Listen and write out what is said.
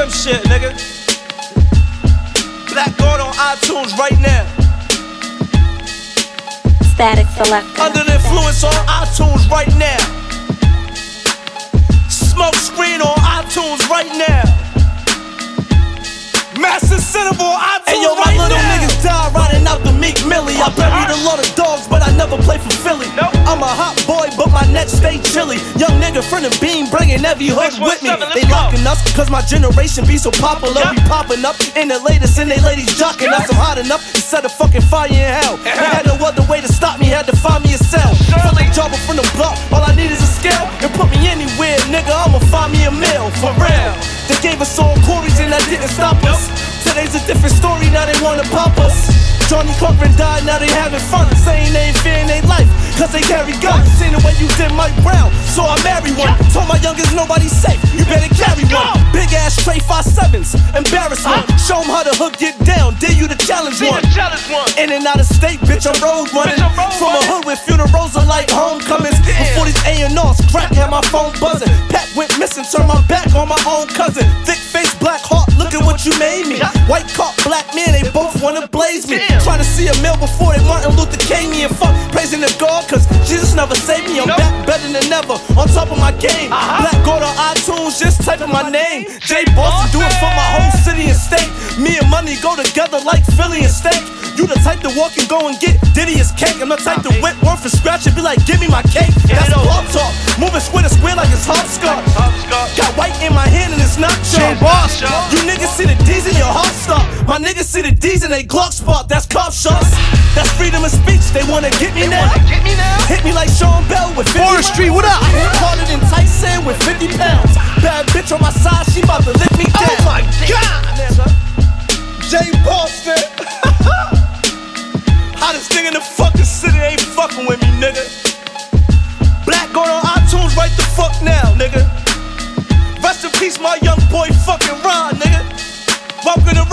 Slim shit, nigga. Black Gold on iTunes right now. Static Selector. Under the Influence on iTunes right now. Smoke Screen on iTunes right now. Massive Cinema on iTunes. Hey yo, my right little now. niggas die riding out the Meek Millie. I buried a lot of dogs, but I never played for Philly. Nope. I'm a hot boy, but my neck stay chilly. Young nigga from the beam, bringing every hood with me. 617, let's They go. locking us, cause my generation be so popular. Yeah. We popping up in the latest, and they ladies jocking us. I'm hot enough to set a fucking fire in hell. They had no other way to stop me, had to find me a cell. Fuck a jobber from the block, all I need is a scale. And put me anywhere, nigga, I'ma find me a meal, for real. They gave us all quarries and that didn't stop us. Today's a different story, now they wanna pop us. Johnny Cochran died, now they having fun. Saying they ain't fearing they life, cause they carry guns. Seen the way you did Mike Brown, so I married one. Told my youngest nobody's safe, you better carry one. Big ass tray 5.7s, embarrassment. Show 'em how the hood get down, dare you to challenge See one. the challenge one. In and out of state, bitch, I'm road running. Bitch, I'm road From a running. hood with funerals are like homecomings. Before these A&Rs, crack had my phone buzzing. Pat went missing, turned my back on my own cousin. Thick face, black heart, look at what you made me. White cop, black man, they both wanna blaze me. Damn. Trying to see a meal before they Martin Luther King me. And fuck praising the God, cause Jesus never saved me. I'm Nope. back better than ever, on top of my game. Black Gold on iTunes, just type in my name. J Boston, do it for my whole city and state. Me and money go together like Philly and steak. You the type to walk and go and get Diddy as cake. I'm the type to whip one for scratch and be like, give me my cake. That's it over. block talk. Moving square to square like it's hopscotch. Hopscotch. Got white in my hand and it's not J chalk. Boston. You niggas see the D's in your heart stop. My niggas see the D's in they Glock spot. That's cop shots. That's freedom of speech. They wanna get me now. Get me now? Hit me like Sean Bell with 50 Forest Street, what up? I hit harder than Tyson with 50 pounds. Bad bitch on my side, she bout to lift me down. Oh my God. J Boston. Hottest nigga in the fucking city ain't fucking with me, nigga. Black Gold on iTunes right the fuck now, nigga. Rest in peace, my young boy fucking Ron, nigga. Welcome to